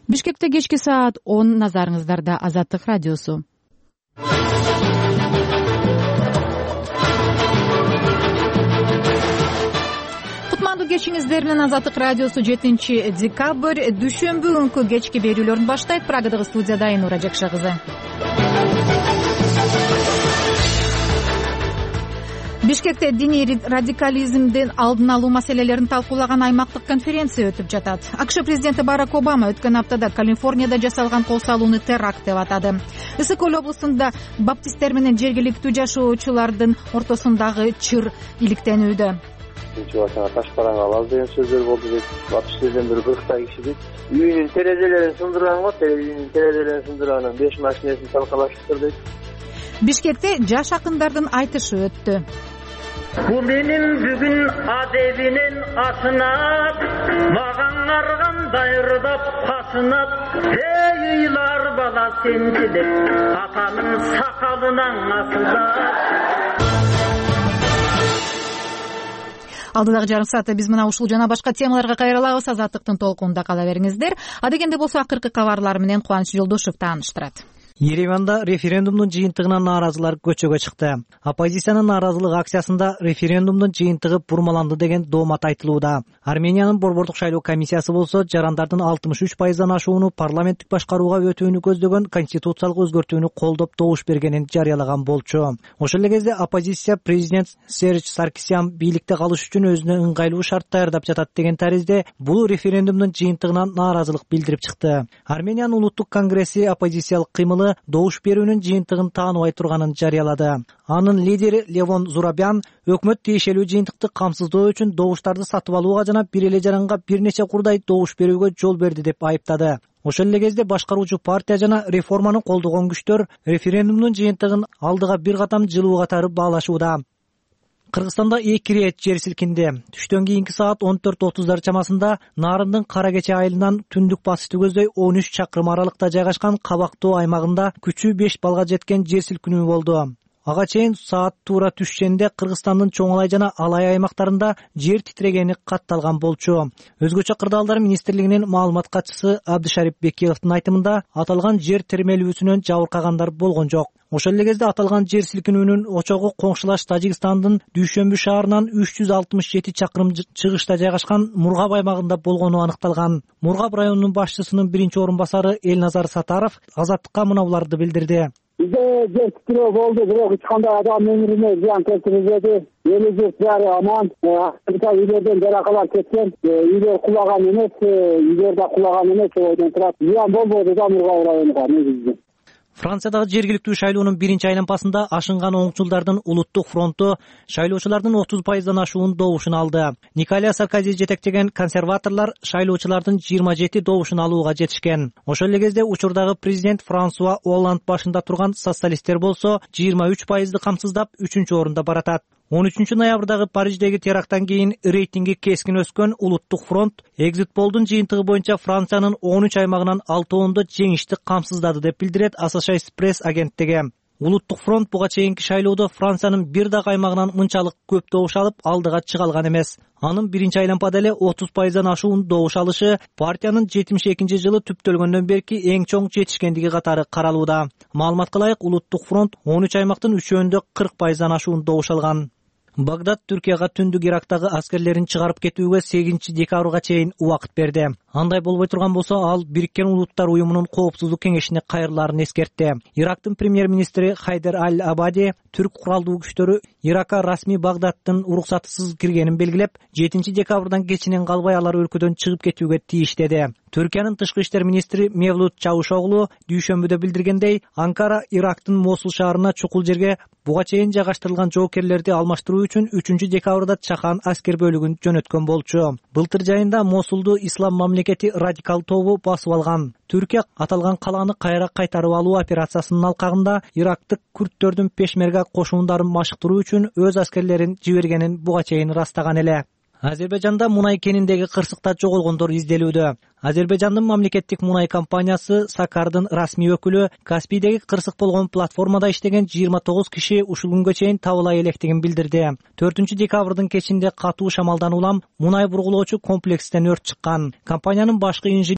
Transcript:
Бишкекте кечки саат 10 назарыңыздарда Азаттык радиосу. Кутмандуу кечиңиздер менен Азаттык радиосу 7-декабрь дүйшөмбү күнкү кечки берүүлөрүн баштайт. Прагадагы студияда Айнура Жакша кызы. Бишкекте диний радикализмдин алдын алуу маселелерин талкуулаган аймактык конференция өтүп жатат. АКШ президенти Барак Обама өткөн аптада Калифорнияда жасалган кол салууну теракт деп атады. Ысык-Көл облусунда баптисттер менен жергиликтүү жашоочулардын ортосундагы чыр иликтенүүдө. Таш параңга алабыз деген сөздөр болду дейт. Баптисттерден бир 40 киши дейт. Үйүнүн терезелерин сындырган го, терезелерин сындырганын 5 машинесин талкалаштыр дейт. Бишкекте жаш акындардын айтышы өттү. Bu benim bugün adevinin asınat, mağan argan dayrıdap pasınat, eyler bala sendidir, atanın sakalından asıldat. Алдыдагы жарым саатта биз мына ушул жана башка темаларга кайрылабыз. Азаттыктын толкунунда кала бериңиздер. Адегенде болсо акыркы кабарлар менен Кубаныч Жолдошев тааныштырат. Ереванда референдумдун жыйынтыгына нааразылар көчөгө чыкты. Оппозициянын нааразылык акциясында референдумдун жыйынтыгы бурмаланды деген доомат айтылууда. Армениянын борбордук шайлоо комиссиясы болсо жарандардын 63%дан ашууну парламенттик башкарууга өтүүнү көздөгөн конституциялык өзгөртүүнү колдоп добуш бергенин жарыялаган болчу. Ошол эле кезде оппозиция президент Серж Саркисян бийликте калыш үчүн өзүнө ыңгайлуу шарт даярдап жатат деген таризде бул референдумдун жыйынтыгына нааразылык билдирип чыкты. Армениянын улуттук конгресси оппозициялык кыймылы добуш берүүнүн жыйынтыгын тааныбай турганын жарыялады. Анын лидери Левон Зурабян өкмөт тиешелүү жыйынтыкты камсыздоо үчүн добуштарды сатып алууга жана бир эле жаранга бир нече курдай добуш берүүгө жол берди деп айыптады. Ошол эле кезде башкаруучу партия жана реформаны колдогон күчтөр референдумдун жыйынтыгын алдыга бир катам жылуу катары баалашууда. Кыргызстанда 2 рет жер силкинди. Түштөн кийинки саат 14:30 чамасында Нарындын Кара Кече айылынан түндүк батышты көздөй 13 чакырым аралыкта жайгашкан Кабактоо аймагында күчү 5 балга жеткен жер силкинүү болду. Ага чейин саат туура түшкөндө Кыргызстандын Чоңалай жана Алай аймактарында жер титрегени катталган болчу. Өзгөчө Кырдаалдар министрлигинин маалымат катчысы Абдышарип Бекиловдун айтымында аталган жер термелүүсүнөн жабыркагандар болгон жок. Ошол эле кезде аталган жер силкинүүнүн очогу коңшулаш Тажикстандын Дүйшөмбү шаарынан 367 чакырым чыгышта жайгашкан Мургап аймагында болгону аныкталган. Мургап районунун башчысынын биринчи орун басары Элназар Сатаров Азаттыкка мынауларды билдирди. Bizde жер титрөө болду, бирок эч кандай адам өмүрүнө зыян келтирбеди. Эле жер баары аман. Үйлөрдөн жаракалар кеткен, үйлөр кулаган эмес, үйлөр да кулаган эмес ойдон турат. Зыян болбоду да Мургап районуна негизи. Франциядагы жергиликтүү шайлоонун биринчи айлампасында ашынган оңчулдардын улуттук фронту шайлоочулардын 30%дан ашуун добушун алды. Николя Саркози жетектеген консерваторлор шайлоочулардын 27 добушун алууга жетишкен. Ошол эле кезде учурдагы президент Франсуа Олланд башында турган социалисттер болсо 23%ды камсыздап 3-орунда баратат. 13 ноябрдагы Париждеги теракттан кийин рейтинги кескин өскөн улуттук фронт экзит полдун жыйынтыгы боюнча Франциянын 13 аймагынан 6-ондо жеңишти камсыздады деп билдирет Associated Press агенттиги. Улуттук фронт буга чейинки шайлоодо Франциянын бир дагы аймагынан мынчалык көп добуш алып алдыга чыга алган эмес. Анын биринчи айлампада эле 30%дан ашуун добуш алышы партиянын 72-жылы түптөлгөндөн берки эң чоң жетишкендиги катары каралууда. Маалыматка ылайык улуттук фронт 13 аймактын 3-өндө 40%дан ашуун добуш алган. Багдад Түркияга түндүк Ирактагы аскерлерин чыгарып кетүүгө 8-декабрга чейин убакыт берди. Андай болбой турган болсо, ал Бириккен Улуттар уюмунун коопсуздук кеңешине кайрылаарын эскертти. Ирактын премьер-министри Хайдер Аль-Абади түрк куралдуу күчтөрү Иракка расмий Багдадтын уруксатысыз киргенин белгилеп, 7-декабрдан кечинен калбай алар өлкөдөн чыгып кетүүгө тийиш деди. Түркиянын тышкы иштер министри Мевлут Чавушоглу дүйшөмбүдө билдиргендей, Анкара Ирактын Мосул шаарына чукул жерге буга чейин жайгаштырылган жоокерлерди алмаштыруу үчүн 3-декабрда чакан аскер бөлүгүн жөнөткөн болчу. Былтыр жайында Мосулду ислам мамлекети радикал тобу басып алган. Түркия аталган калааны кайра кайтарып алуу операциясынын алкагында ирактык күрттөрдүн пешмерга кошуундарын машыктыруу үчүн өз аскерлерин жибергенин буга чейин растаган эле. Азербайжанда мунай кениндеги кырсыкта жоголгондор изделүүдө. Азербайжандын мамлекеттик мунай компаниясы Сакардын расмий өкүлү Каспийдеги кырсык болгон платформада иштеген 29 киши ушул күнгө чейин табыла электигин билдирди. 4-декабрдын кечинде катуу шамалдан улам мунай бургулоочу комплекстен өрт чыккан. Компаниянын башкы